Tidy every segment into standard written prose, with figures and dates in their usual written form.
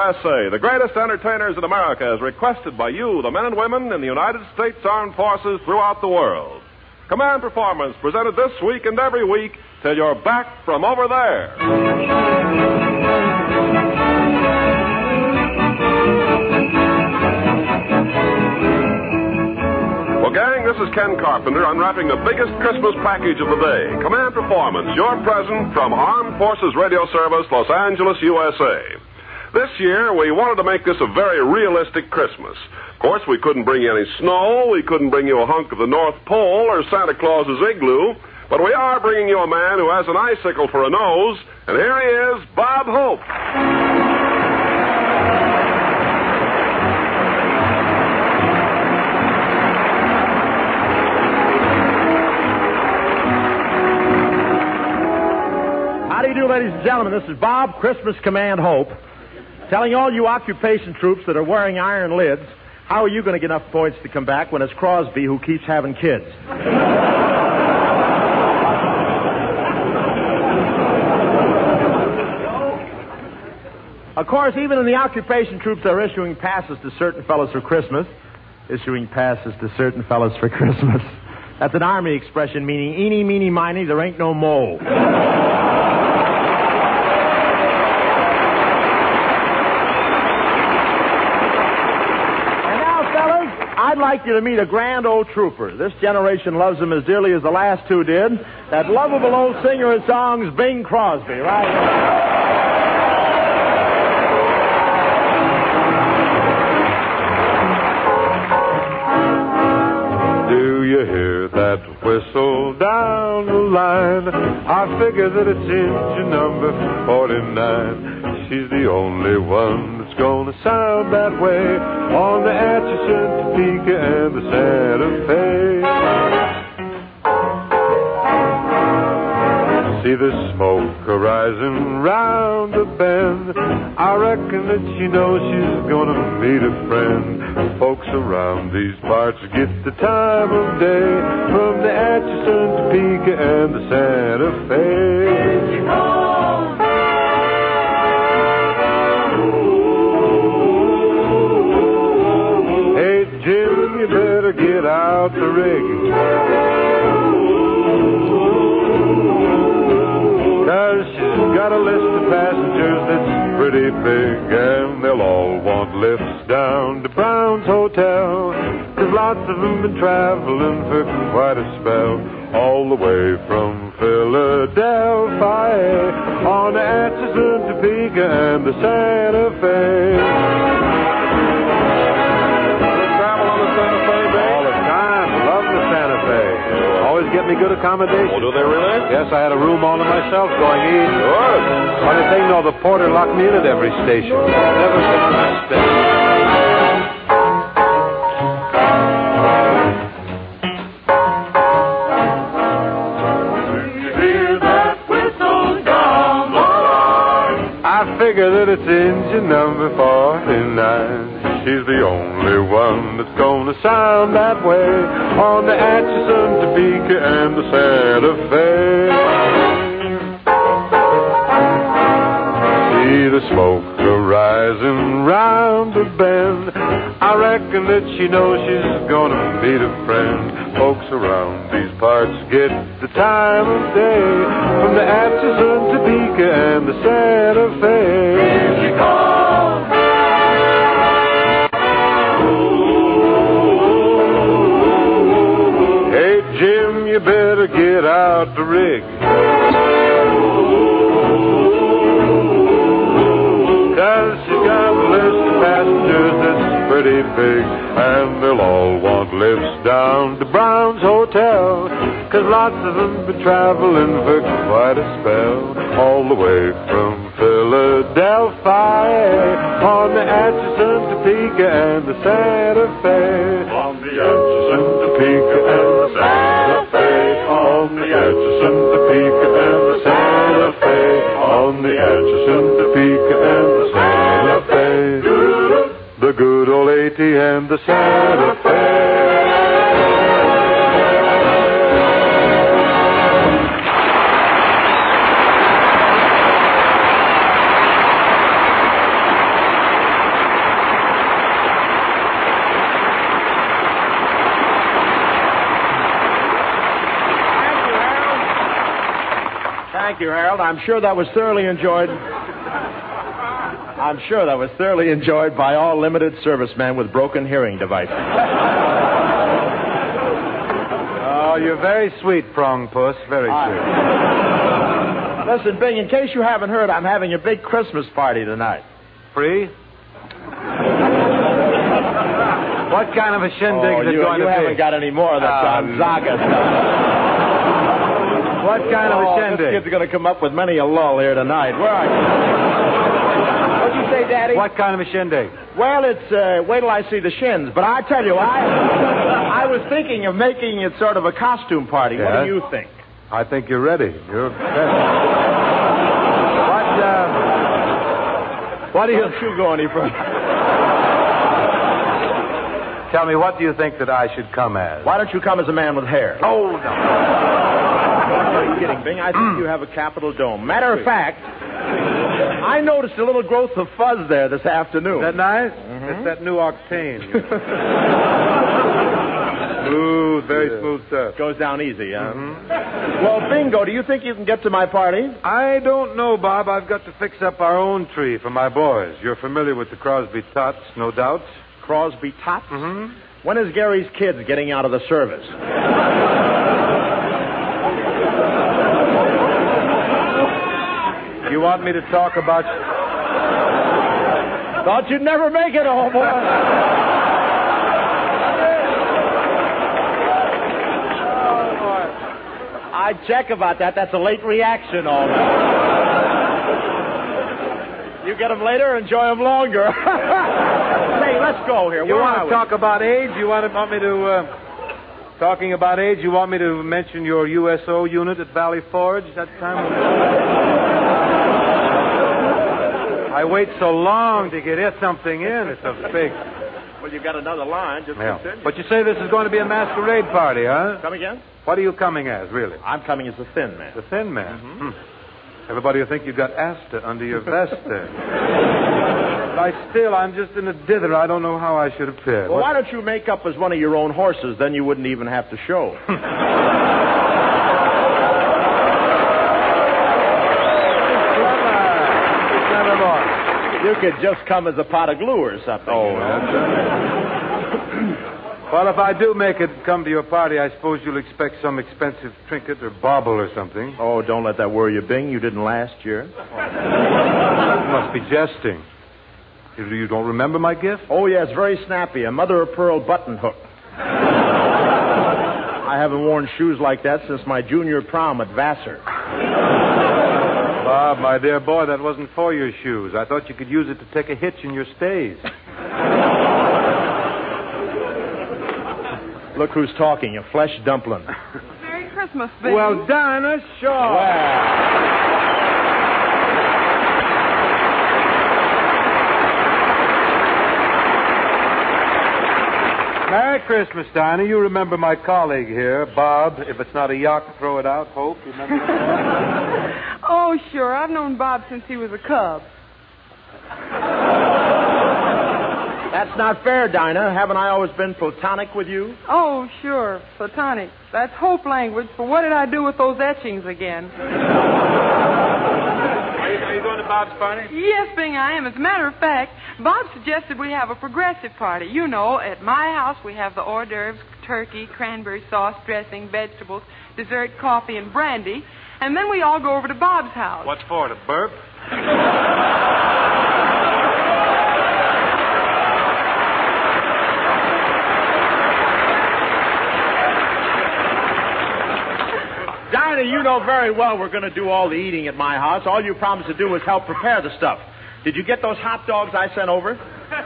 USA, the greatest entertainers in America, as requested by you, the men and women in the United States Armed Forces throughout the world. Command Performance, presented this week and every week till you're back from over there. Well, gang, this is Ken Carpenter unwrapping the biggest Christmas package of the day. Command Performance, your present from Armed Forces Radio Service, Los Angeles, USA. This year, we wanted to make this a very realistic Christmas. Of course, we couldn't bring you any snow, we couldn't bring you a hunk of the North Pole or Santa Claus's igloo, but we are bringing you a man who has an icicle for a nose, and here he is, Bob Hope. How do you do, ladies and gentlemen? This is Bob, Christmas Command Hope, telling all you occupation troops that are wearing iron lids, how are you going to get enough points to come back when it's Crosby who keeps having kids? Of course, even in the occupation troops, they're issuing passes to certain fellows for Christmas. Issuing passes to certain fellows for Christmas. That's an Army expression meaning eeny, meeny, miny, there ain't no mole. I'd like you to meet a grand old trooper. This generation loves him as dearly as the last two did. That lovable old singer of songs, Bing Crosby, right? Do you hear that whistle down the line? I figure that it's engine number 49. She's the only one that's gonna sound that way on the Atchison, Topeka, and the Santa Fe. See the smoke rising round the bend. I reckon that she knows she's gonna meet a friend. Folks around these parts get the time of day from the Atchison, Topeka, and the Santa Fe. Here she comes. Jim, you better get out the rig, 'cause she's got a list of passengers that's pretty big, and they'll all want lifts down to Brown's Hotel, 'cause lots of them been traveling for quite a spell, all the way from Philadelphia on the Atchison, Topeka, and the Santa Fe. Always get me good accommodation. Oh, do they really? Yes, I had a room all to myself going east. Good. Funny thing, though, the porter locked me in at every station. Never been a mistake. Hear that whistle down the line. I figure that it's engine number 49. She's the only one that's gonna sound that way on the Atchison, Topeka, and the Santa Fe. See the smoke rising round the bend. I reckon that she knows she's gonna meet a friend. Folks around these parts get the time of day from the Atchison, Topeka, and the Santa Fe. Here she comes. Jim, you better get out the rig, 'cause she got a list of passengers that's pretty big, and they'll all want lifts down to Brown's Hotel, 'cause lots of them been traveling for quite a spell, all the way from Philadelphia on the Atchison, Topeka, and the Santa Fe. On the Atchison, Topeka, and the Santa Fe. On the Atchison, Topeka, and the Santa Fe. On the Atchison, Topeka, and the Santa Fe. The good old AT and the Santa Fe. Thank you, Harold. I'm sure that was thoroughly enjoyed by all limited servicemen with broken hearing devices. Oh, you're very sweet, Prong Puss. Very sweet. Listen, Bing, in case you haven't heard, I'm having a big Christmas party tonight. Free? What kind of a shindig is it going to be? You haven't got any more of that Gonzaga stuff. What kind of a shindig? This kid's going to come up with many a lull here tonight. Where are you? What'd you say, Daddy? What kind of a shindig? Well, it's, wait till I see the shins. But I tell you, I was thinking of making it sort of a costume party. Yeah? What do you think? I think you're ready. You're ready. What do you... Don't you go any further. Tell me, what do you think that I should come as? Why don't you come as a man with hair? Oh, no. Are you kidding, Bing? I think you have a capital dome. Matter of fact, I noticed a little growth of fuzz there this afternoon. Is that nice? Mm-hmm. It's that new octane. Smooth, very smooth stuff. Goes down easy, huh? Mm-hmm. Well, Bingo, do you think you can get to my party? I don't know, Bob. I've got to fix up our own tree for my boys. You're familiar with the Crosby Tots, no doubt. Crosby Tots? Mm-hmm. When is Gary's kids getting out of the service? You want me to talk about... Thought you'd never make it, old boy. I'd check about that. That's a late reaction, all right. You get them later, enjoy them longer. Hey, let's go here. You want to talk about age? You want me to... Talking about age, you want me to mention your USO unit at Valley Forge that time? I wait so long to get something in. It's a big... Well, you've got another line. Just continue. But you say this is going to be a masquerade party, huh? Come again? What are you coming as, really? I'm coming as the Thin Man. The Thin Man? Mm-hmm. Everybody will think you've got Asta under your vest there. But I'm just in a dither. I don't know how I should appear. Well, why don't you make up as one of your own horses? Then you wouldn't even have to show. You could just come as a pot of glue or something. Oh, that's Well, if I do make it come to your party, I suppose you'll expect some expensive trinket or bauble or something. Oh, don't let that worry you, Bing. You didn't last year. You must be jesting. You don't remember my gift? Oh, yes, very snappy. A mother-of-pearl button hook. I haven't worn shoes like that since my junior prom at Vassar. Bob, my dear boy, that wasn't for your shoes. I thought you could use it to take a hitch in your stays. Look who's talking, a flesh dumpling. Merry Christmas, baby. Well, Dinah Shaw. Merry Christmas, Dinah. You remember my colleague here, Bob. If it's not a yuck, throw it out. Hope, you remember that? Oh, sure. I've known Bob since he was a cub. That's not fair, Dinah. Haven't I always been platonic with you? Oh, sure. Platonic. That's hope language. But what did I do with those etchings again? Are you going to Bob's party? Yes, Bing, I am. As a matter of fact, Bob suggested we have a progressive party. You know, at my house we have the hors d'oeuvres, turkey, cranberry sauce, dressing, vegetables, dessert, coffee, and brandy. And then we all go over to Bob's house. What for, to burp? Dinah, you know very well we're going to do all the eating at my house. All you promised to do was help prepare the stuff. Did you get those hot dogs I sent over?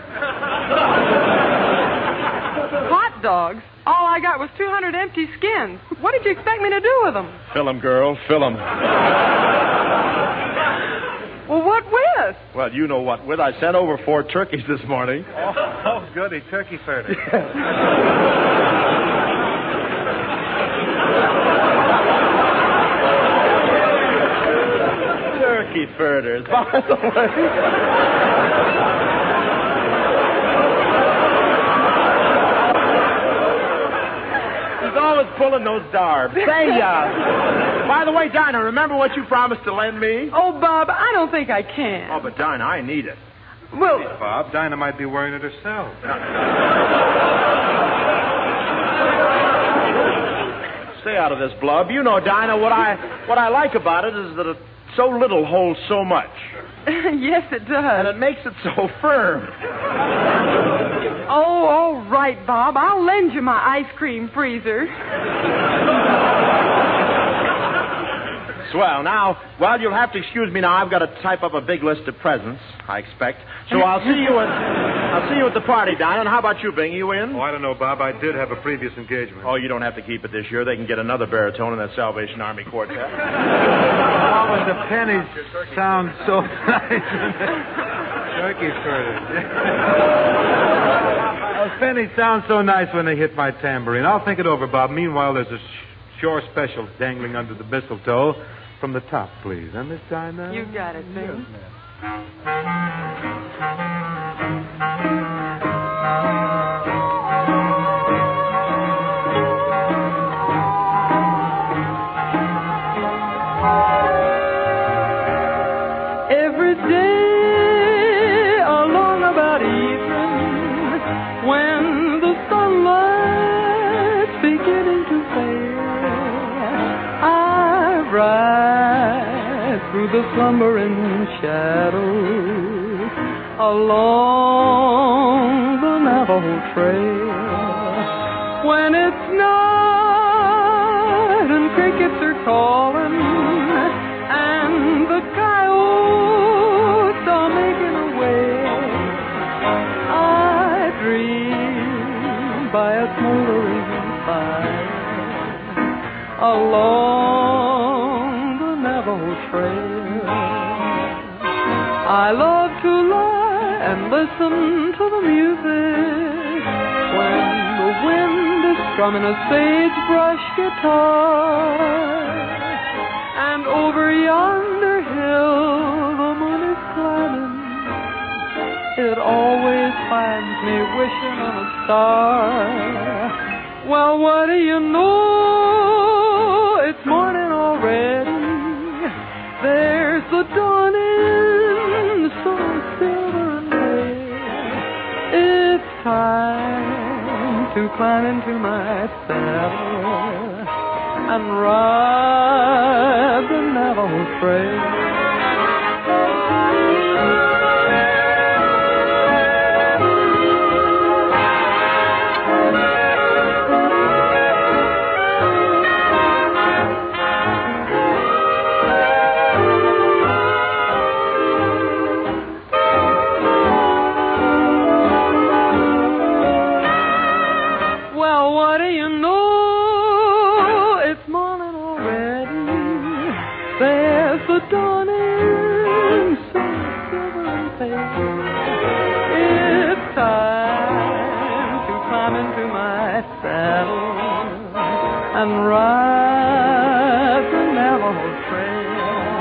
Hot dogs? All I got was 200 empty skins. What did you expect me to do with them? Fill them, girl. Fill them. Well, what with? Well, you know what with. I sent over 4 turkeys this morning. Oh, goody. Turkey furter. Turkey furters, by the way. It's all was pulling those darbs. Say, by the way, Dinah, remember what you promised to lend me? Oh, Bob, I don't think I can. Oh, but Dinah, I need it. Well, Bob, Dinah might be wearing it herself. Stay out of this, Blub. You know, Dinah, what I like about it is that it so little holds so much. yes, it does. And it makes it so firm. Oh, all right, Bob. I'll lend you my ice cream freezer. Swell. Now, well, you'll have to excuse me now. I've got to type up a big list of presents, I expect. So I'll see you at the party, Dinah. And how about you, Bing? You in? Oh, I don't know, Bob. I did have a previous engagement. Oh, you don't have to keep it this year. They can get another baritone in that Salvation Army quartet. Oh, but the pennies sound so nice. Turkey's heard it. Those pennies sound so nice when they hit my tambourine. I'll think it over, Bob. Meanwhile, there's a shore special dangling under the mistletoe. From the top, please. And Miss Dinah? You got it, Bing. Every day along about evening, when the sunlight's beginning to fade, I ride through the slumbering shadows along the Navajo Trail. When it's night and crickets are calling and the coyotes are making a wail, I dream by a smoldering fire along the Navajo Trail. I love to lie and listen to the music when the wind is strumming a sagebrush guitar, and over yonder hill the moon is climbing. It always finds me wishing on a star. Well, what do you know? It's morning already. There's the dawning, so silver and gray. It's time to climb into my saddle and ride the Navajo Trail. And ride the Navajo Trail.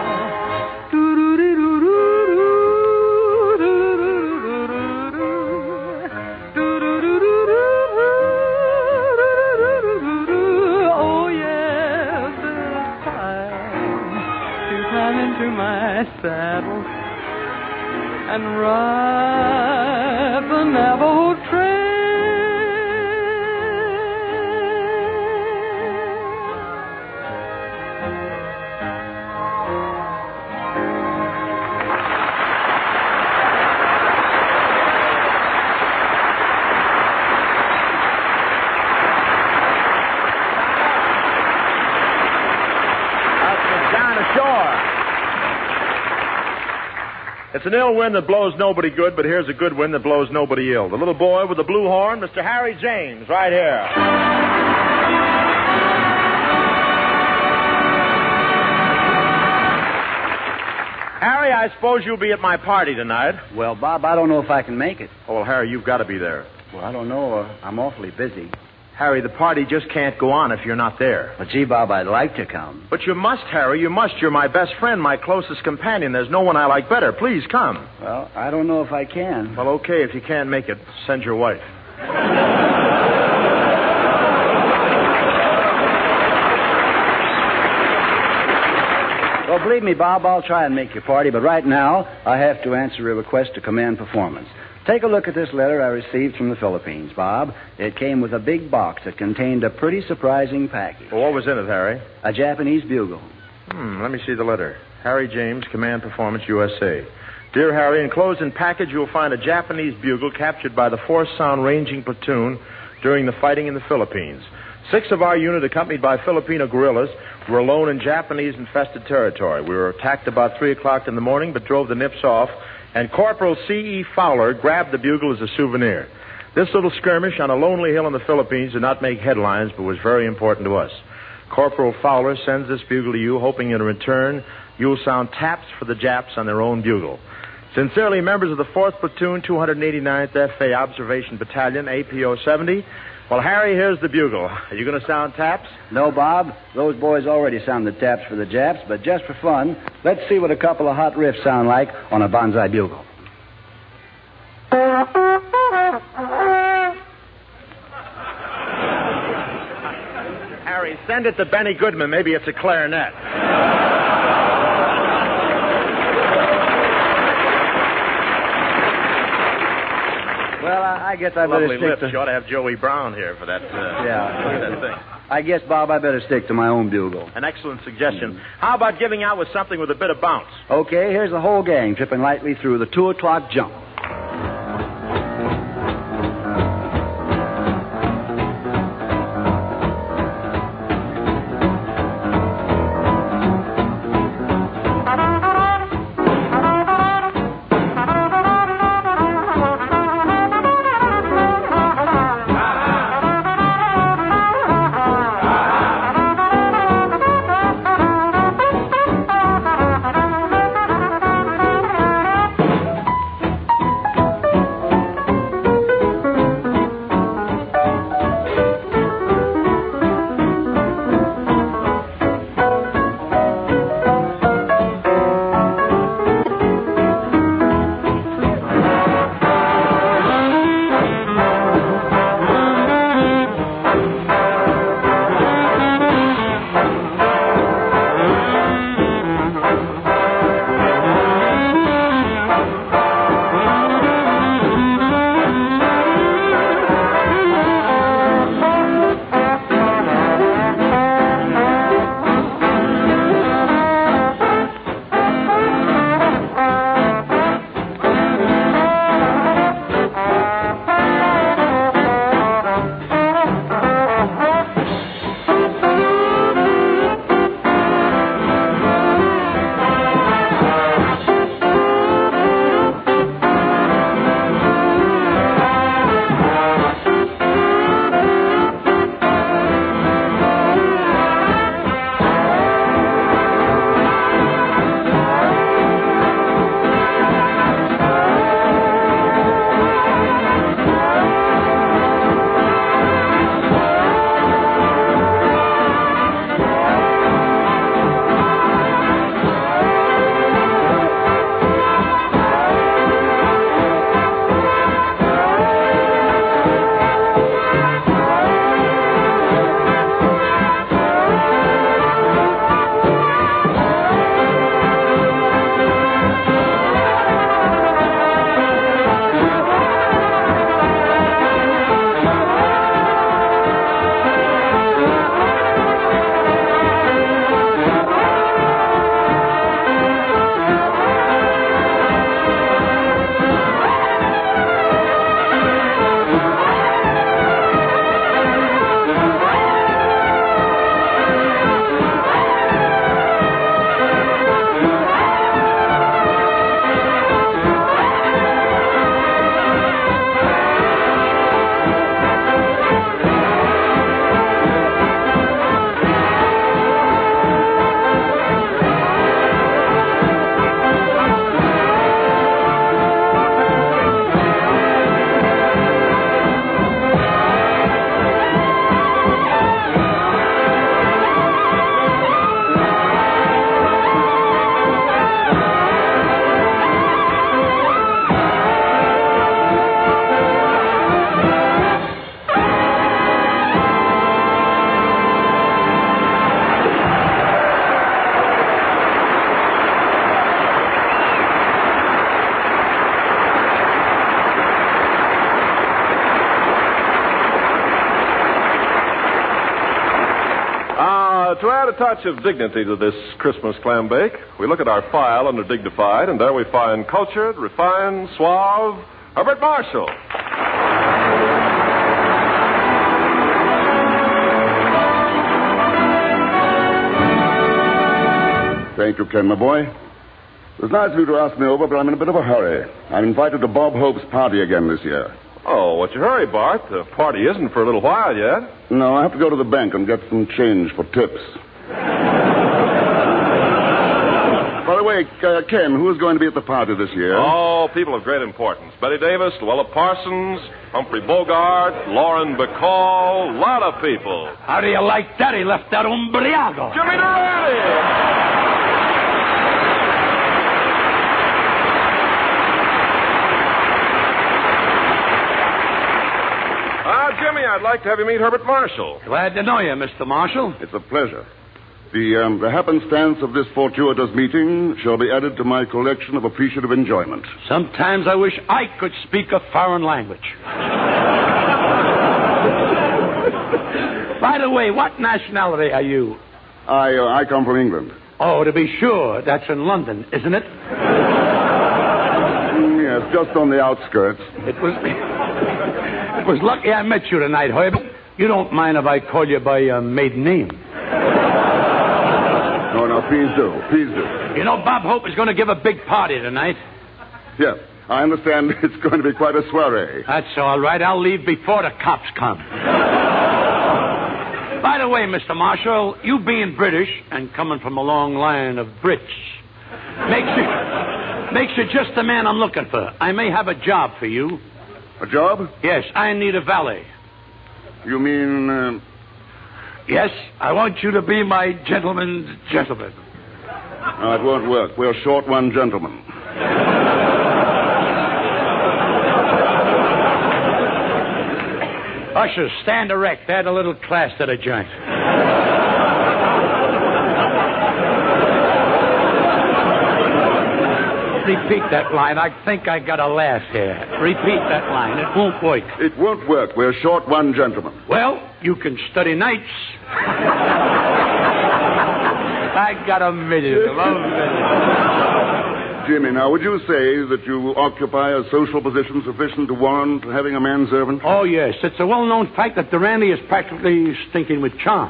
Oh yes, it's time to climb into my saddle and ride the Navajo Trail. It's an ill wind that blows nobody good, but here's a good wind that blows nobody ill. The little boy with the blue horn, Mr. Harry James, right here. Harry, I suppose you'll be at my party tonight. Well, Bob, I don't know if I can make it. Oh, well, Harry, you've got to be there. Well, I don't know. I'm awfully busy. Harry, the party just can't go on if you're not there. But, gee, Bob, I'd like to come. But you must, Harry. You must. You're my best friend, my closest companion. There's no one I like better. Please come. Well, I don't know if I can. Well, okay. If you can't make it, send your wife. Believe me, Bob, I'll try and make your party, but right now I have to answer a request to command performance. Take a look at this letter I received from the Philippines, Bob. It came with a big box that contained a pretty surprising package. Well, what was in it, Harry? A Japanese bugle. Let me see the letter. Harry James, Command Performance, USA. Dear Harry, enclosed in package you will find a Japanese bugle captured by the 4th Sound Ranging Platoon during the fighting in the Philippines. 6 of our unit, accompanied by Filipino guerrillas, were alone in Japanese-infested territory. We were attacked about 3 o'clock in the morning, but drove the nips off, and Corporal C.E. Fowler grabbed the bugle as a souvenir. This little skirmish on a lonely hill in the Philippines did not make headlines, but was very important to us. Corporal Fowler sends this bugle to you, hoping in return you'll sound taps for the Japs on their own bugle. Sincerely, members of the 4th Platoon, 289th FA Observation Battalion, APO 70. Well, Harry, here's the bugle. Are you going to sound taps? No, Bob. Those boys already sounded taps for the Japs, but just for fun, let's see what a couple of hot riffs sound like on a bonsai bugle. Harry, send it to Benny Goodman. Maybe it's a clarinet. Well, I guess I better Lovely stick lips. to... You ought to have Joey Brown here for that. Look at that thing. I guess, Bob, I better stick to my own bugle. An excellent suggestion. How about giving out with something with a bit of bounce? Okay, here's the whole gang tripping lightly through the 2 o'clock jump. Now, to add a touch of dignity to this Christmas clam bake, we look at our file under dignified, and there we find cultured, refined, suave Herbert Marshall. Thank you, Ken, my boy. It was nice of you to ask me over, but I'm in a bit of a hurry. I'm invited to Bob Hope's party again this year. Oh, what's your hurry, Bart? The party isn't for a little while yet. No, I have to go to the bank and get some change for tips. By the way, Ken, who is going to be at the party this year? Oh, people of great importance. Betty Davis, Luella Parsons, Humphrey Bogart, Lauren Bacall, a lot of people. How do you like that? He left that umbriago. Jimmy Durante! Jimmy, I'd like to have you meet Herbert Marshall. Glad to know you, Mr. Marshall. It's a pleasure. The happenstance of this fortuitous meeting shall be added to my collection of appreciative enjoyment. Sometimes I wish I could speak a foreign language. By the way, what nationality are you? I come from England. Oh, to be sure. That's in London, isn't it? Yes, just on the outskirts. It was lucky I met you tonight, Herbert. You don't mind if I call you by your maiden name? No, please do. Please do. You know, Bob Hope is going to give a big party tonight. Yes, I understand it's going to be quite a soiree. That's all right. I'll leave before the cops come. By the way, Mr. Marshall, you being British and coming from a long line of Brits makes you just the man I'm looking for. I may have a job for you. A job? Yes, I need a valet. You mean... Yes, I want you to be my gentleman's gentleman. No, it won't work. We're short one gentleman. Ushers, stand erect. Add a little class to the joint. Repeat that line. I think I got a laugh here. Repeat that line. It won't work. It won't work. We're short one gentleman. Well, you can study nights. I got a million of them. Jimmy, now, would you say that you occupy a social position sufficient to warrant having a manservant? Oh, yes. It's a well-known fact that Durante is practically stinking with charm.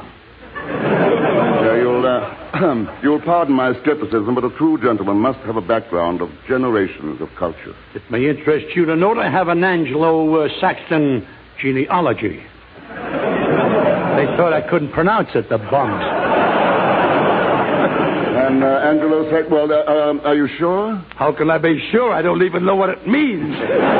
You'll pardon my skepticism, but a true gentleman must have a background of generations of culture. It may interest you to note I have an Anglo-Saxon genealogy. They thought I couldn't pronounce it, the bums. And Anglo-Saxon, well, are you sure? How can I be sure? I don't even know what it means.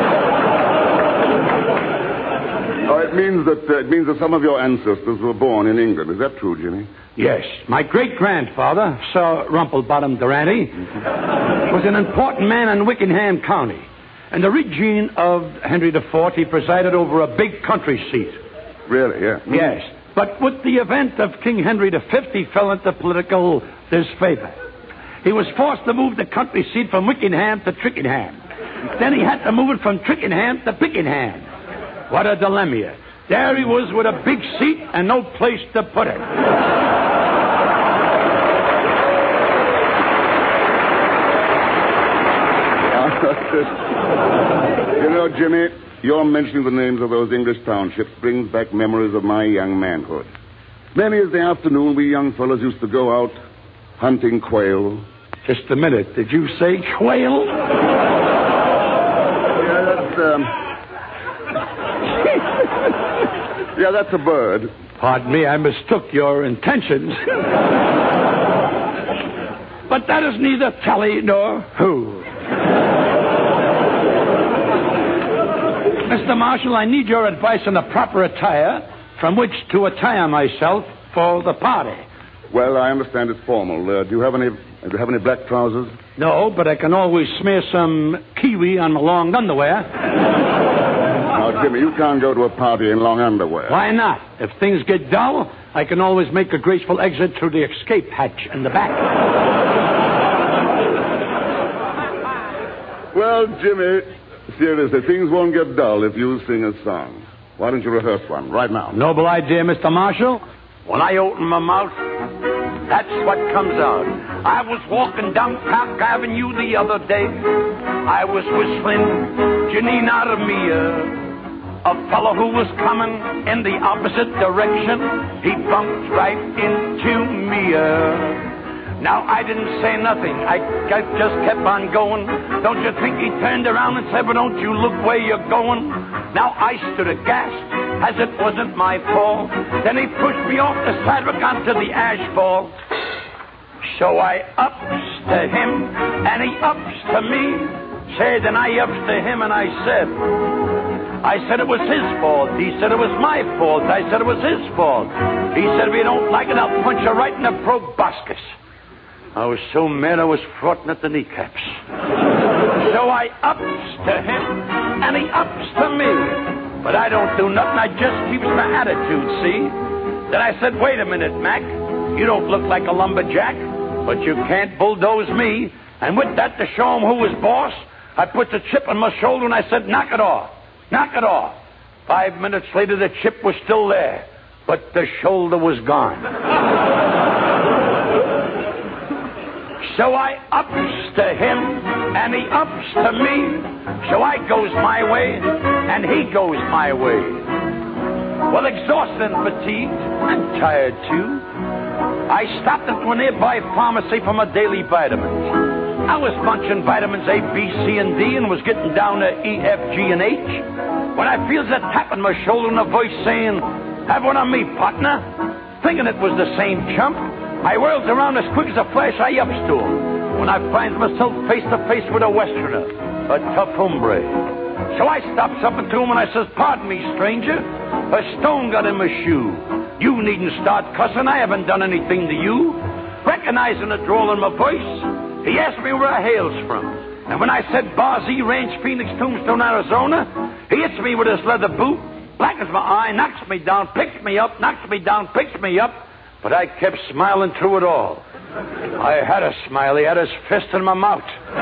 It means that some of your ancestors were born in England. Is that true, Jimmy? Yes. My great-grandfather, Sir Rumplebottom Durante, was an important man in Wickenham County. And the regent of Henry IV, he presided over a big country seat. Really, yeah. Yes. But with the event of King Henry V, he fell into political disfavor. He was forced to move the country seat from Wickenham to Twickenham. Then he had to move it from Twickenham to Pickenham. What a dilemma. There he was with a big seat and no place to put it. You know, Jimmy, your mentioning the names of those English townships brings back memories of my young manhood. Many as the afternoon we young fellows used to go out hunting quail. Just a minute. Did you say quail? Yeah, that's a bird. Pardon me, I mistook your intentions. But that is neither tally nor who. Mr. Marshall, I need your advice on the proper attire from which to attire myself for the party. Well, I understand it's formal. Do you have any black trousers? No, but I can always smear some kiwi on my long underwear. Now, Jimmy, you can't go to a party in long underwear. Why not? If things get dull, I can always make a graceful exit through the escape hatch in the back. Well, Jimmy, seriously, things won't get dull if you sing a song. Why don't you rehearse one right now? Noble idea, Mr. Marshall. When I open my mouth, That's what comes out. I was walking down Park Avenue the other day. I was whistling Janina Mia. A fellow who was coming in the opposite direction, he bumped right into me. Now, I didn't say nothing. I just kept on going. Don't you think he turned around and said, well, don't you look where you're going? Now, I stood aghast, as it wasn't my fault. Then he pushed me off the sidewalk onto the asphalt. So I ups to him, and he ups to me. Say, then I ups to him, and I said it was his fault. He said it was my fault. I said it was his fault. He said, if you don't like it, I'll punch you right in the proboscis. I was so mad I was frotting at the kneecaps. So I ups to him, and he ups to me. But I don't do nothing. I just keeps my attitude, see? Then I said, wait a minute, Mac. You don't look like a lumberjack, but you can't bulldoze me. And with that, to show him who was boss, I put the chip on my shoulder and I said, knock it off. Knock it off. 5 minutes later, the chip was still there, but the shoulder was gone. So I ups to him, and he ups to me. So I goes my way, and he goes my way. Well, exhausted and fatigued, and tired too, I stopped at a nearby pharmacy for my daily vitamins. I was munching vitamins A, B, C, and D, and was getting down to E, F, G, and H, when I feels a tap on my shoulder and a voice saying, have one on me, partner. Thinking it was the same chump, I whirls around as quick as a flash. I ups to him, when I find myself face to face with a Westerner, a tough hombre. So I stops up to him and I says, pardon me, stranger, a stone got in my shoe. You needn't start cussing, I haven't done anything to you. Recognizing the drawl in my voice, he asked me where I hails from. And when I said Barzy Ranch, Phoenix, Tombstone, Arizona, he hits me with his leather boot, blackens my eye, knocks me down, picks me up, knocks me down, picks me up. But I kept smiling through it all. I had a smile. He had his fist in my mouth.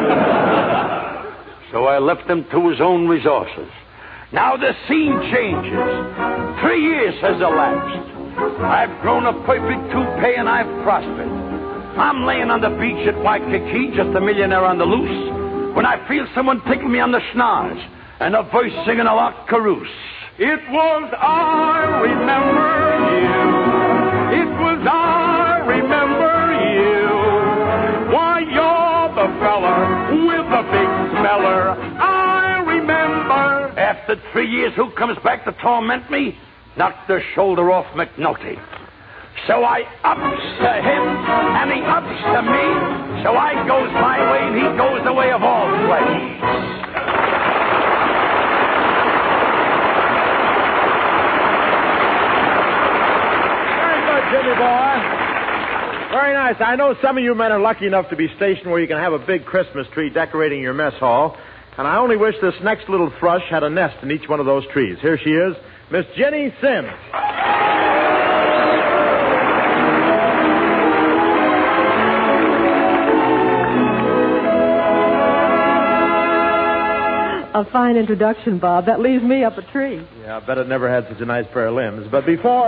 So I left him to his own resources. Now the scene changes. 3 years has elapsed. I've grown a perfect toupee and I've prospered. I'm laying on the beach at Waikiki, just a millionaire on the loose, when I feel someone tickle me on the schnoz and a voice singing a la carouse. It was I remember you. It was I remember you. Why, you're the fella with the big smeller. I remember. After 3 years, who comes back to torment me? Knocked the shoulder off McNulty. So I ups to him, and he ups to me. So I goes my way, and he goes the way of all flesh. Very good, Jimmy boy. Very nice. I know some of you men are lucky enough to be stationed where you can have a big Christmas tree decorating your mess hall. And I only wish this next little thrush had a nest in each one of those trees. Here she is, Miss Jenny Sims. A fine introduction, Bob. That leaves me up a tree. Yeah, I bet it never had such a nice pair of limbs. But before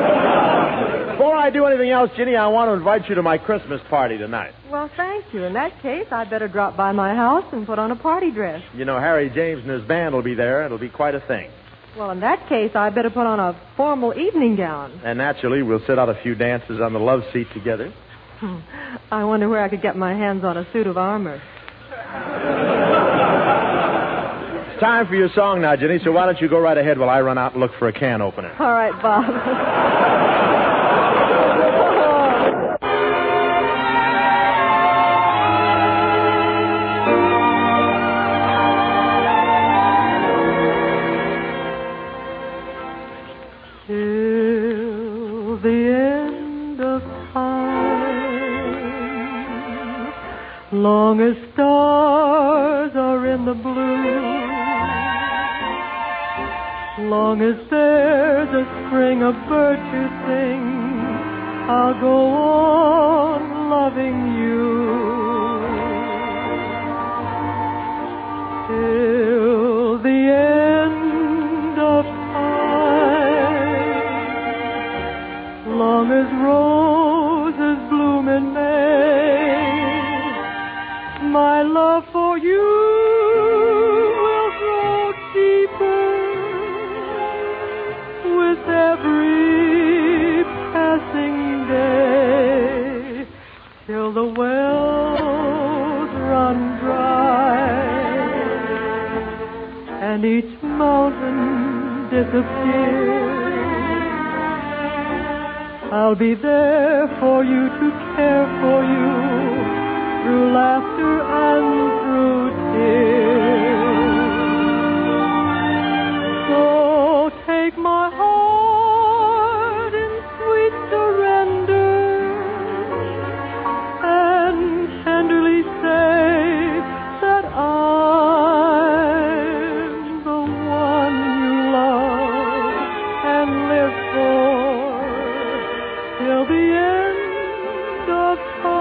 I do anything else, Ginny, I want to invite you to my Christmas party tonight. Well, thank you. In that case, I'd better drop by my house and put on a party dress. You know, Harry James and his band will be there. It'll be quite a thing. Well, in that case, I'd better put on a formal evening gown. And naturally, we'll sit out a few dances on the love seat together. I wonder where I could get my hands on a suit of armor. Time for your song now, Jenny, so why don't you go right ahead while I run out and look for a can opener. All right, Bob. Till the end of time, long as stars are in the blue, long as there's a string of birds to sing, I'll go on loving you. Till the end of time, long as roses bloom bloom in May. My love for you will grow deeper with every passing day, till the wells run dry and each mountain disappears. I'll be there for you to care for you through laughter and through tears. So take my heart in sweet surrender and tenderly say that I'm the one you love and live for till the end of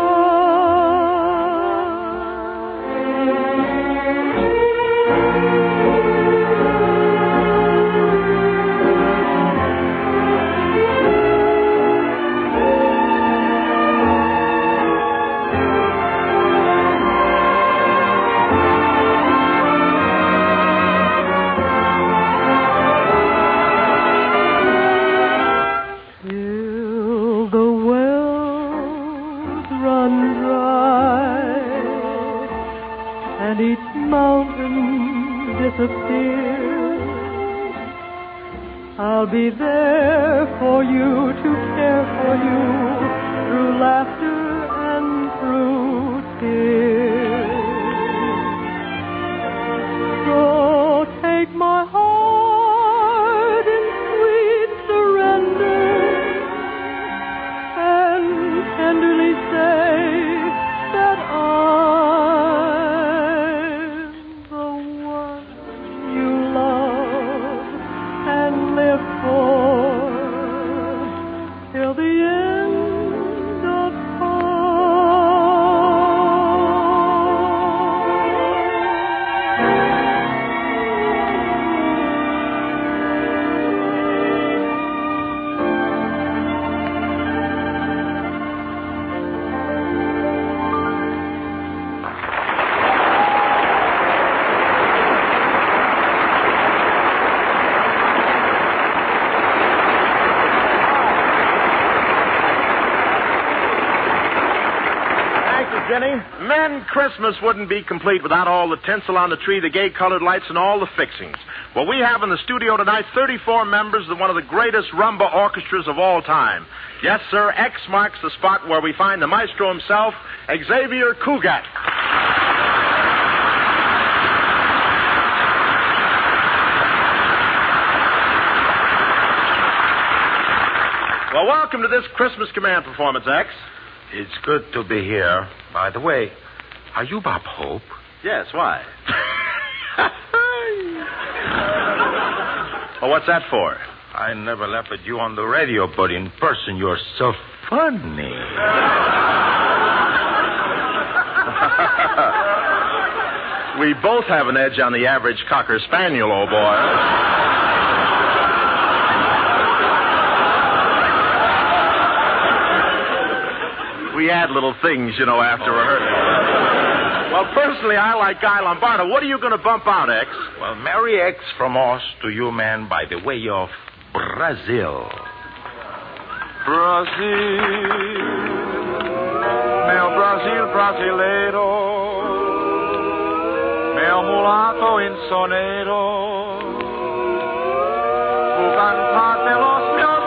I'll be there for you to care for you through laughter and through tears. So take my heart in sweet surrender and tenderly say that I'm the one you love and live for till the end of Jenny. Men, Christmas wouldn't be complete without all the tinsel on the tree, the gay-colored lights, and all the fixings. Well, we have in the studio tonight 34 members of one of the greatest rumba orchestras of all time. Yes, sir, X marks the spot where we find the maestro himself, Xavier Cugat. Well, welcome to this Christmas command performance, X. It's good to be here. By the way, are you Bob Hope? Yes, why? Well, what's that for? I never laughed at you on the radio, but in person you're so funny. We both have an edge on the average Cocker Spaniel, old boy. We add little things, you know, after rehearsal. Well, personally, I like Guy Lombardo. What are you going to bump out, X? Well, Merry X from us to you, man, by the way of Brazil. Brasil, meu Brasil brasileiro, meu mulato insonero, tu cantar de los meus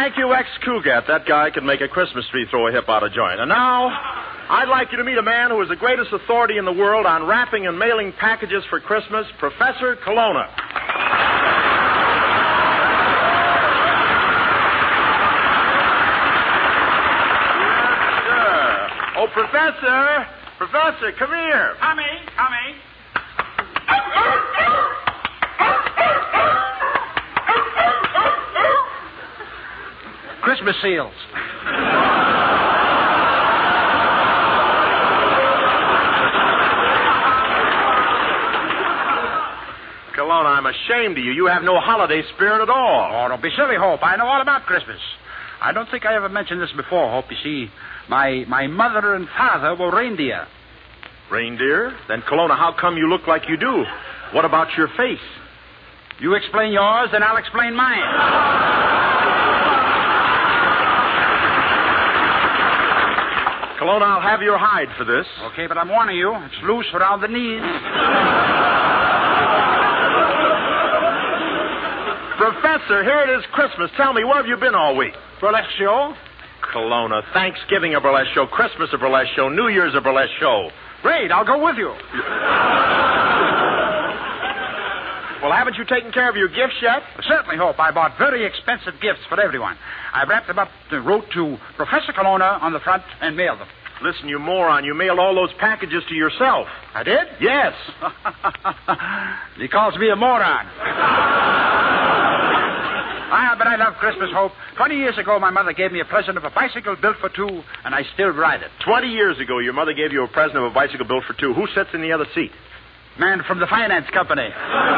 Thank you, ex-Cougat. That guy can make a Christmas tree throw a hip out of joint. And now, I'd like you to meet a man who is the greatest authority in the world on wrapping and mailing packages for Christmas, Professor Colonna. Oh, Professor! Professor, come here. Coming. Christmas seals. Colonna, I'm ashamed of you. You have no holiday spirit at all. Oh, don't be silly, Hope. I know all about Christmas. I don't think I ever mentioned this before, Hope. You see, my mother and father were reindeer. Reindeer? Then, Colonna, how come you look like you do? What about your face? You explain yours, then I'll explain mine. Colonna, I'll have your hide for this. Okay, but I'm warning you, it's loose around the knees. Professor, here it is Christmas. Tell me, where have you been all week? Burlesque show? Colonna, Thanksgiving a burlesque show, Christmas a burlesque show, New Year's a burlesque show. Great, I'll go with you. Well, haven't you taken care of your gifts yet? Certainly, Hope. I bought very expensive gifts for everyone. I wrapped them up, wrote to Professor Colonna on the front, and mailed them. Listen, you moron, you mailed all those packages to yourself. I did? Yes. He calls me a moron. But I love Christmas, Hope. 20 years ago, my mother gave me a present of a bicycle built for two, and I still ride it. 20 years ago, your mother gave you a present of a bicycle built for two. Who sits in the other seat? Man from the finance company.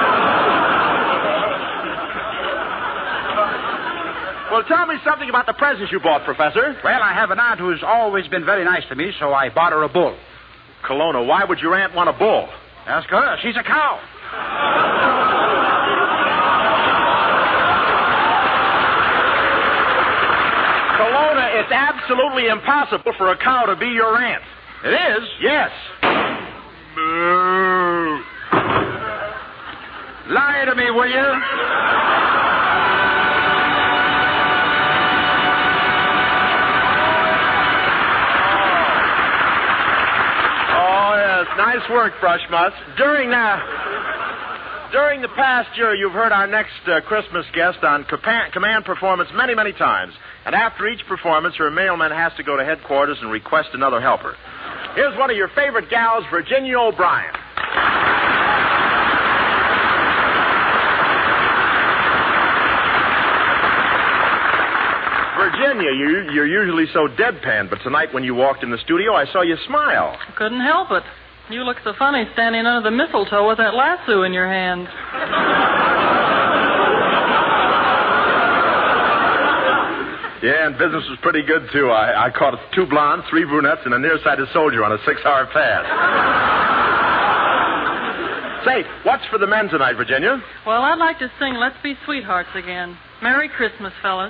Well, tell me something about the presents you bought, Professor. Well, I have an aunt who's always been very nice to me, so I bought her a bull. Colonna, why would your aunt want a bull? Ask her. She's a cow. Colonna, it's absolutely impossible for a cow to be your aunt. It is? Yes. Moo. Lie to me, will you? Nice work, Brushmutz. During the past year, you've heard our next Christmas guest on command performance many, many times. And after each performance, her mailman has to go to headquarters and request another helper. Here's one of your favorite gals, Virginia O'Brien. Virginia, you're usually so deadpan, but tonight when you walked in the studio, I saw you smile. Couldn't help it. You look so funny standing under the mistletoe with that lasso in your hand. Yeah, and business was pretty good, too. I caught 2 blondes, 3 brunettes, and a nearsighted soldier on a 6-hour fast. Say, what's for the men tonight, Virginia? Well, I'd like to sing Let's Be Sweethearts again. Merry Christmas, fellas.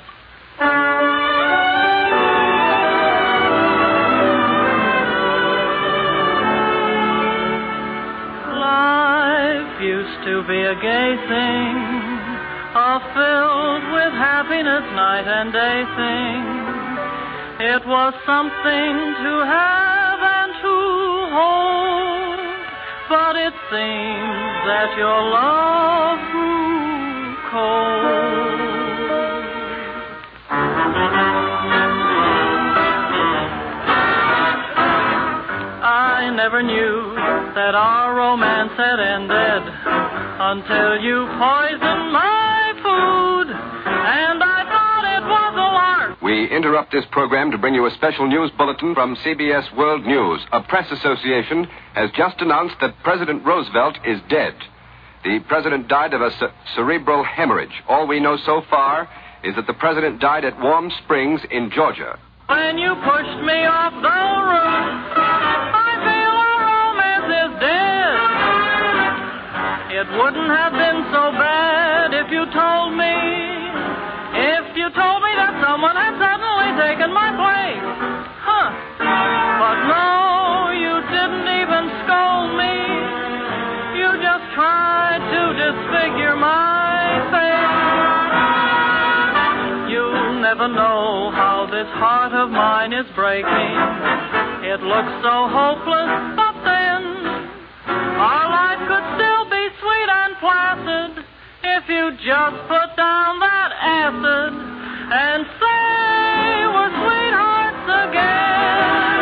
Life used to be a gay thing, all filled with happiness, night and day thing. It was something to have and to hold, but it seems that your love grew cold. I never knew that our romance had ended until you poisoned my food, and I thought it was a lark. We interrupt this program to bring you a special news bulletin from CBS World News. A press association has just announced that President Roosevelt is dead. The president died of a cerebral hemorrhage. All we know so far is that the president died at Warm Springs in Georgia. When you pushed me off the roof, I feel our romance is dead. It wouldn't have been so bad if you told me that someone had suddenly taken my place. But no, you didn't even scold me. You just tried to disfigure my face. You'll never of mine is breaking. It looks so hopeless, but then our life could still be sweet and placid if you just put down that acid and say we're sweethearts again.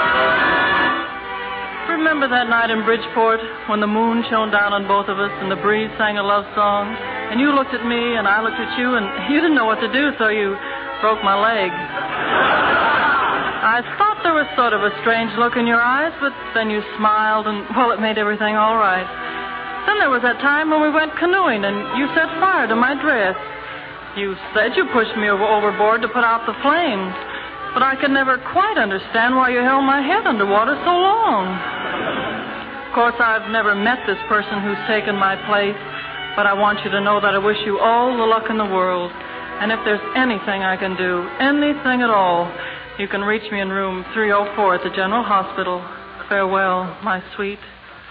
Remember that night in Bridgeport when the moon shone down on both of us and the breeze sang a love song? And you looked at me and I looked at you and you didn't know what to do, so you broke my leg. I thought there was sort of a strange look in your eyes, but then you smiled and, well, it made everything all right. Then there was that time when we went canoeing and you set fire to my dress. You said you pushed me overboard to put out the flames, but I could never quite understand why you held my head underwater so long. Of course, I've never met this person who's taken my place, but I want you to know that I wish you all the luck in the world. And if there's anything I can do, anything at all, you can reach me in room 304 at the General Hospital. Farewell, my sweet.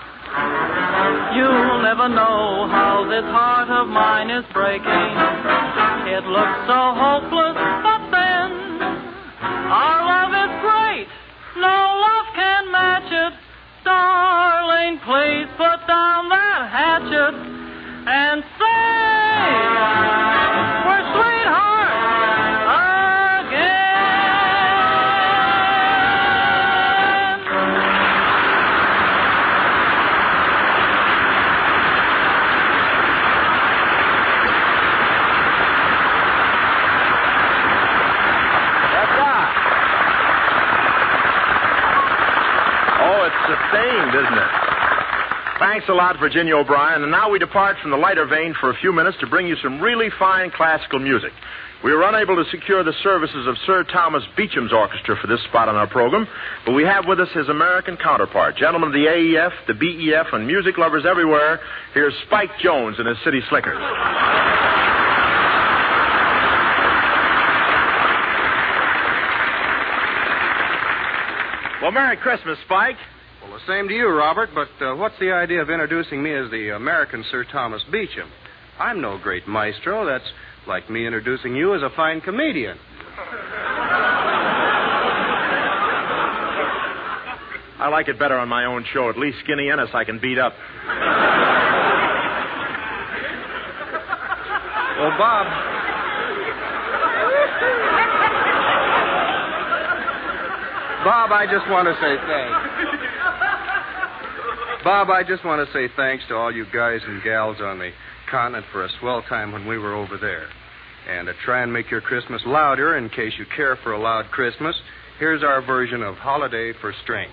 You'll never know how this heart of mine is breaking. It looks so hopeless, but then our love is great. No love can match it. Darling, please put down that hatchet and say we're sweethearts again. That's right. Oh, it's sustained, isn't it? Thanks a lot, Virginia O'Brien. And now we depart from the lighter vein for a few minutes to bring you some really fine classical music. We were unable to secure the services of Sir Thomas Beecham's orchestra for this spot on our program, but we have with us his American counterpart. Gentlemen of the AEF, the BEF, and music lovers everywhere, here's Spike Jones and his City Slickers. Well, Merry Christmas, Spike. Well, the same to you, Robert, but what's the idea of introducing me as the American Sir Thomas Beecham? I'm no great maestro. That's like me introducing you as a fine comedian. I like it better on my own show. At least Skinny Ennis I can beat up. Well, Bob, I just want to say thanks. Bob, I just want to say thanks to all you guys and gals on the continent for a swell time when we were over there. And to try and make your Christmas louder, in case you care for a loud Christmas, here's our version of Holiday for Strings.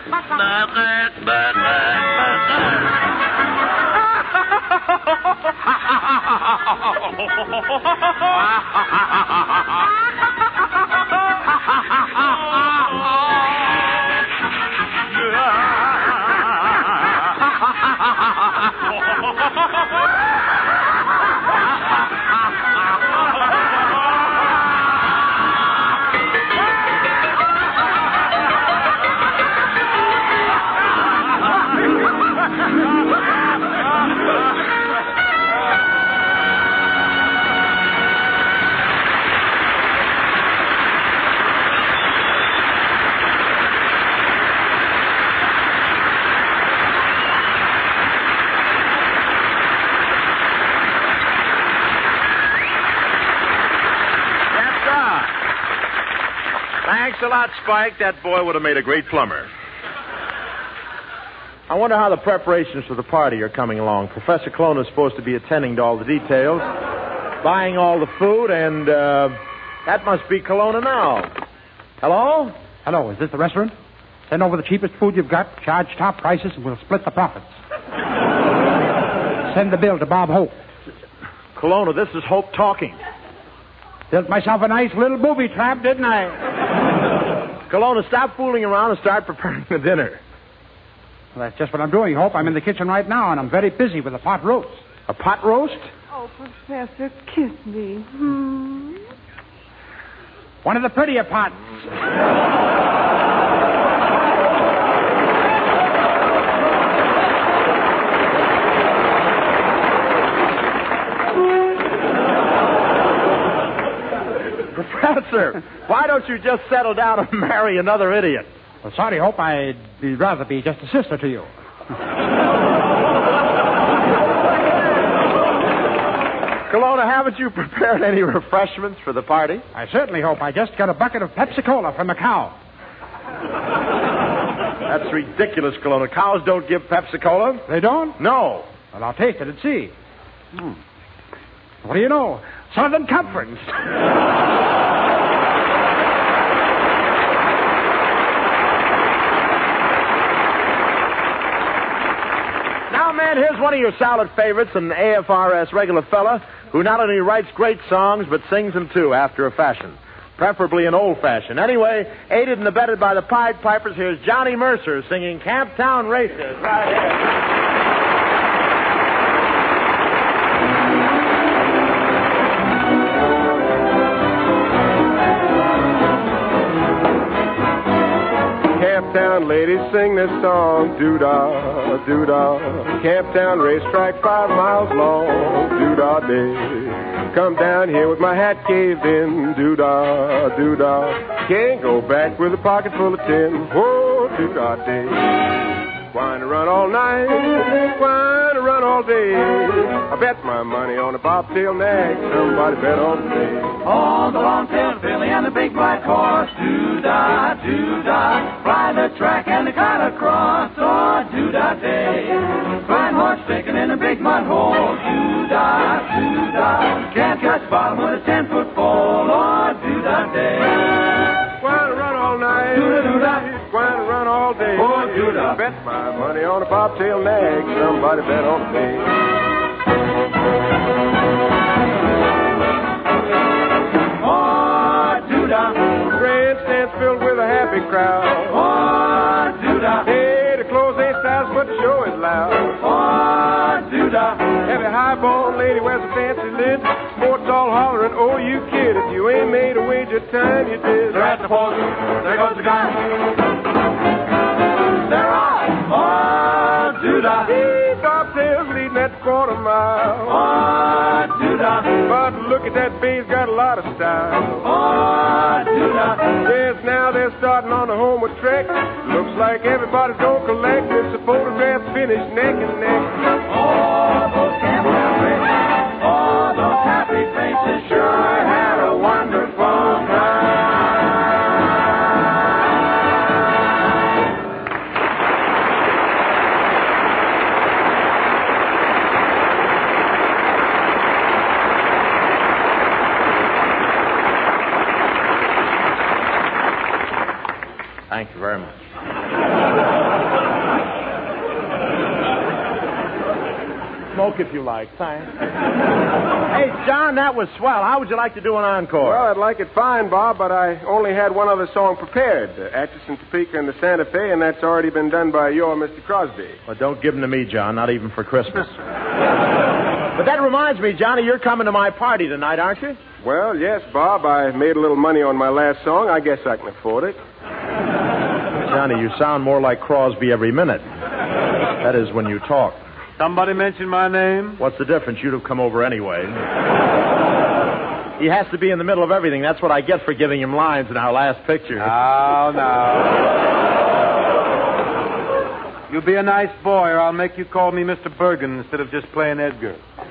Thanks a lot, Spike. That boy would have made a great plumber. I wonder how the preparations for the party are coming along. Professor Colonna is supposed to be attending to all the details, buying all the food, and that must be Colonna now. Hello? Hello, is this the restaurant? Send over the cheapest food you've got, charge top prices, and we'll split the profits. Send the bill to Bob Hope. Colonna, this is Hope talking. Built myself a nice little booby trap, didn't I? Colonna, stop fooling around and start preparing the dinner. Well, that's just what I'm doing, Hope. I'm in the kitchen right now, and I'm very busy with a pot roast. A pot roast? Oh, Professor, kiss me. One of the prettier pots. Professor, why don't you just settle down and marry another idiot? Well, sorry, Hope. I'd rather be just a sister to you. Colonna, haven't you prepared any refreshments for the party? I certainly hope. I just got a bucket of Pepsi-Cola from a cow. That's ridiculous, Colonna. Cows don't give Pepsi-Cola. They don't? No. Well, I'll taste it and see. What do you know? Southern Comfort. Now, man, here's one of your salad favorites, an AFRS regular fella who not only writes great songs, but sings them, too, after a fashion. Preferably an old fashion. Anyway, aided and abetted by the Pied Pipers, here's Johnny Mercer singing Camptown Races right here. Camptown ladies sing this song, doo-dah, doo-dah. Camptown racetrack 5 miles long, doo-dah day. Come down here with my hat caved in, doo-dah, doo-dah. Can't go back with a pocket full of tin, whoa, doo-dah day. Wine to run all night, wine to run all day. I bet my money on a bobtail nag, somebody bet on me. On the long-tailed filly and the big black horse, doo-dah, doo-dah. Fly the track and the cut across, oh, doo-dah day. Fine horse sticking in a big mud hole, doo-dah, doo-dah. Can't catch bottom with a 10-foot pole, oh, doo-dah day. Wine to run all night, doo-dah, wine to run all day. Oh, doo-dah. Bet my money on a bobtail nag, somebody bet on me. Grandstands filled with a happy crowd. Oh, doo-dah. Hey, the clothes ain't stylish, but the show is loud. Oh, doo-dah. Every high-bone lady wears a fancy lid. Sports all hollering, oh, you kid. If you ain't made a wager time, you did. They're at the post. There goes the gun. They're off. Oh, doo-dah. Hey, bobtails leading that quarter mile. Oh, doo-dah. But look at that bay's got a lot of style. Oh, doo-dah. Yes, now they're starting on the homeward trek. Looks like everybody's gonna collect. This photograph finished neck and neck. Oh, those Camptown races. Oh, those happy faces sure had a wonderful night. Thank you very much. smoke if you like. Thanks. Hey, John, that was swell. How would you like to do an encore? Well, I'd like it fine, Bob, but I only had one other song prepared, Atchison, Topeka, and the Santa Fe, and that's already been done by you or Mr. Crosby. Well, don't give them to me, John, not even for Christmas. But that reminds me, Johnny, you're coming to my party tonight, aren't you? Well, yes, Bob. I made a little money on my last song. I guess I can afford it. Johnny, you sound more like Crosby every minute. That is, when you talk. Somebody mentioned my name? What's the difference? You'd have come over anyway. He has to be in the middle of everything. That's what I get for giving him lines in our last picture. Oh, no. You be a nice boy, or I'll make you call me Mr. Bergen instead of just playing Edgar.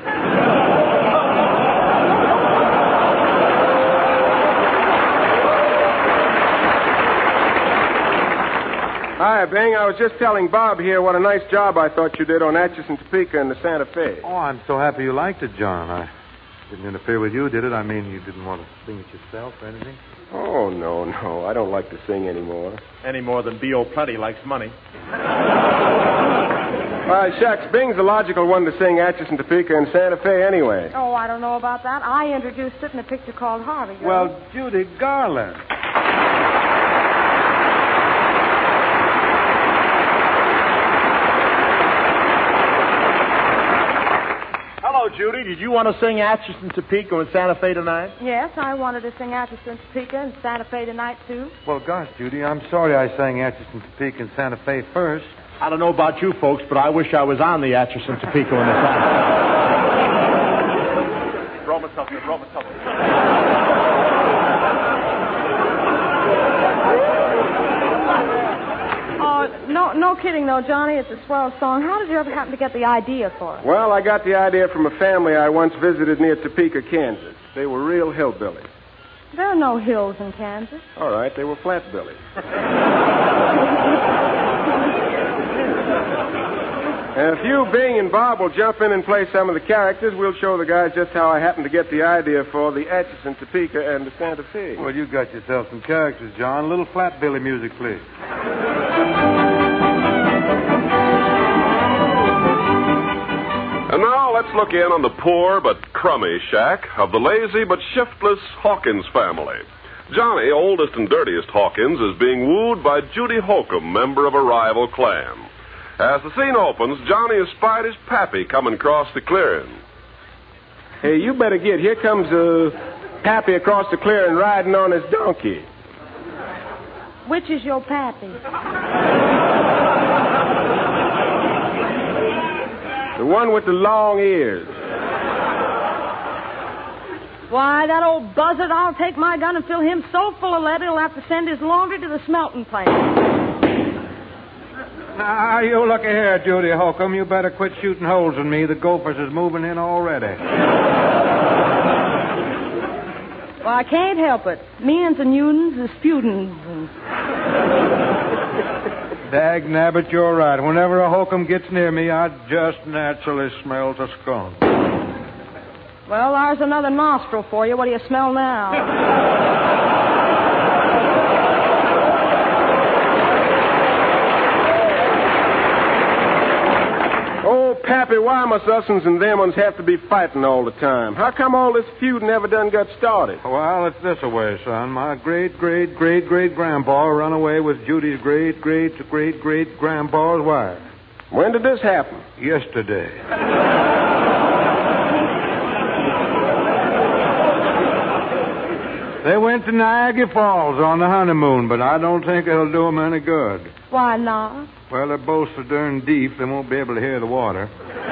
Hi, Bing. I was just telling Bob here what a nice job I thought you did on Atchison, Topeka, and the Santa Fe. Oh, I'm so happy you liked it, John. I didn't interfere with you, did it? I mean, you didn't want to sing it yourself or anything? Oh, no. I don't like to sing anymore. Any more than B.O. Plenty likes money. Shucks, Bing's the logical one to sing Atchison, Topeka, and Santa Fe anyway. Oh, I don't know about that. I introduced it in a picture called Harvey. Girl. Well, Judy Garland. Hello, Judy. Did you want to sing Atchison, Topeka, and Santa Fe tonight? Yes, I wanted to sing Atchison, Topeka, and Santa Fe tonight, too. Well, gosh, Judy, I'm sorry I sang Atchison, Topeka, and Santa Fe first. I don't know about you folks, but I wish I was on the Atchison, Topeka, and the Santa Fe. Roll something. No kidding, though, Johnny. It's a swell song. How did you ever happen to get the idea for it? Well, I got the idea from a family I once visited near Topeka, Kansas. They were real hillbillies. There are no hills in Kansas. All right, they were flatbillies. And if you, Bing, and Bob will jump in and play some of the characters, we'll show the guys just how I happened to get the idea for the Atchison, Topeka, and the Santa Fe. Well, you got yourself some characters, John. A little flatbilly music, please. And now let's look in on the poor but crummy shack of the lazy but shiftless Hawkins family. Johnny, oldest and dirtiest Hawkins, is being wooed by Judy Holcomb, member of a rival clan. As the scene opens, Johnny has spied his pappy coming across the clearing. Hey, you better get. Here comes Pappy across the clearing riding on his donkey. Which is your pappy? The one with the long ears. Why, that old buzzard, I'll take my gun and fill him so full of lead he'll have to send his laundry to the smelting plant. Now, you look here, Judy Holcomb. You better quit shooting holes in me. The Gophers is moving in already. Well, I can't help it. Means and Newtons is Sputins. Dag nabbit, you're right. Whenever a Holcomb gets near me, I just naturally smells a skunk. Well, there's another nostril for you. What do you smell now? Oh, Pappy, why must us'uns and them-uns have to be fighting all the time? How come all this feud never done got started? Well, it's this way, son. My great-great-great-great-grandpa run away with Judy's great-great-great-great-grandpa's wife. When did this happen? Yesterday. They went to Niagara Falls on the honeymoon, but I don't think it'll do them any good. Why not? Well, they're both so darn deep, they won't be able to hear the water.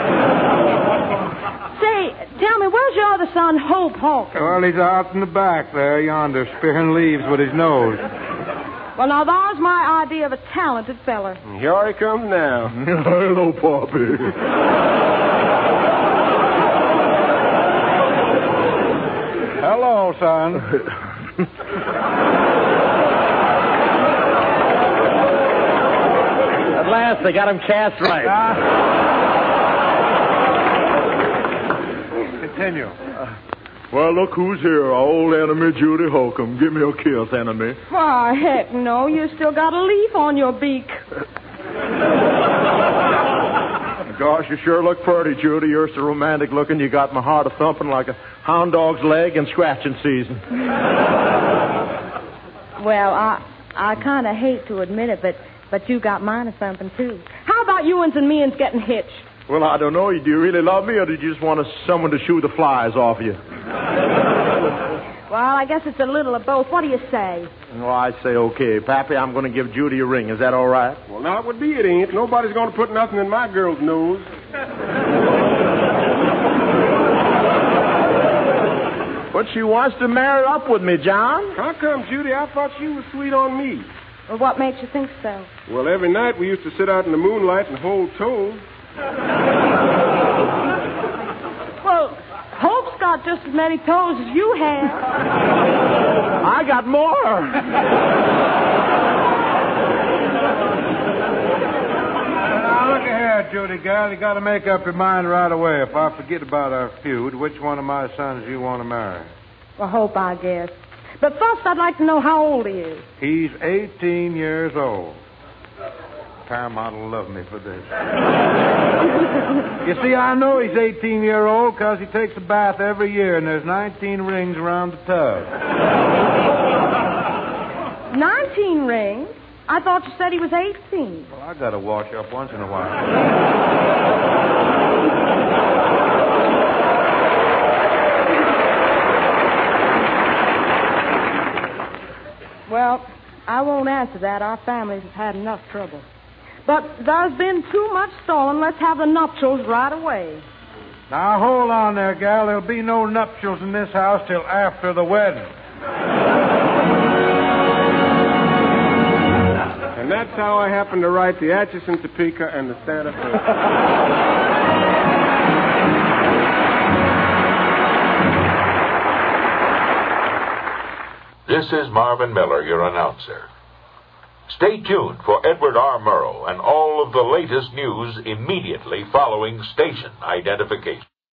Say, tell me, where's your other son, Hope Hawkins? Well, he's out in the back there, yonder, spearing leaves with his nose. Well, now, there's my idea of a talented feller. Here he comes now. Hello, Poppy. Hello, son. At last, they got him cast right. Continue. Well, look who's here. Our old enemy, Judy Holcomb. Give me a kiss, enemy. Why, heck no. You still got a leaf on your beak. Gosh, you sure look pretty, Judy. You're so romantic looking. You got my heart a-thumping like a hound dog's leg in scratching season. Well, I kind of hate to admit it, but you got mine a-thumping, too. How about you and me-ins getting hitched? Well, I don't know. Do you really love me, or do you just want someone to shoo the flies off you? Well, I guess it's a little of both. What do you say? Well, I say okay. Pappy, I'm going to give Judy a ring. Is that all right? Well, now it would be it ain't. Nobody's going to put nothing in my girl's nose. But she wants to marry up with me, John. How come, Judy? I thought she was sweet on me. Well, what makes you think so? Well, every night we used to sit out in the moonlight and hold toes. Well, Hope's got just as many toes as you have. I got more. Now, look here, Judy, gal. You got to make up your mind right away. If I forget about our feud, which one of my sons you want to marry? Well, Hope, I guess. But first, I'd like to know how old he is. He's 18 years old. Paramount will love me for this. You see, I know he's 18-year-old because he takes a bath every year, and there's 19 rings around the tub. 19 rings? I thought you said he was 18. Well, I got to wash up once in a while. Well, I won't answer that. Our families have had enough trouble. But there's been too much stolen. Let's have the nuptials right away. Now, hold on there, gal. There'll be no nuptials in this house till after the wedding. And that's how I happened to write the Atchison, Topeka, and the Santa Fe. This is Marvin Miller, your announcer. Stay tuned for Edward R. Murrow and all of the latest news immediately following station identification.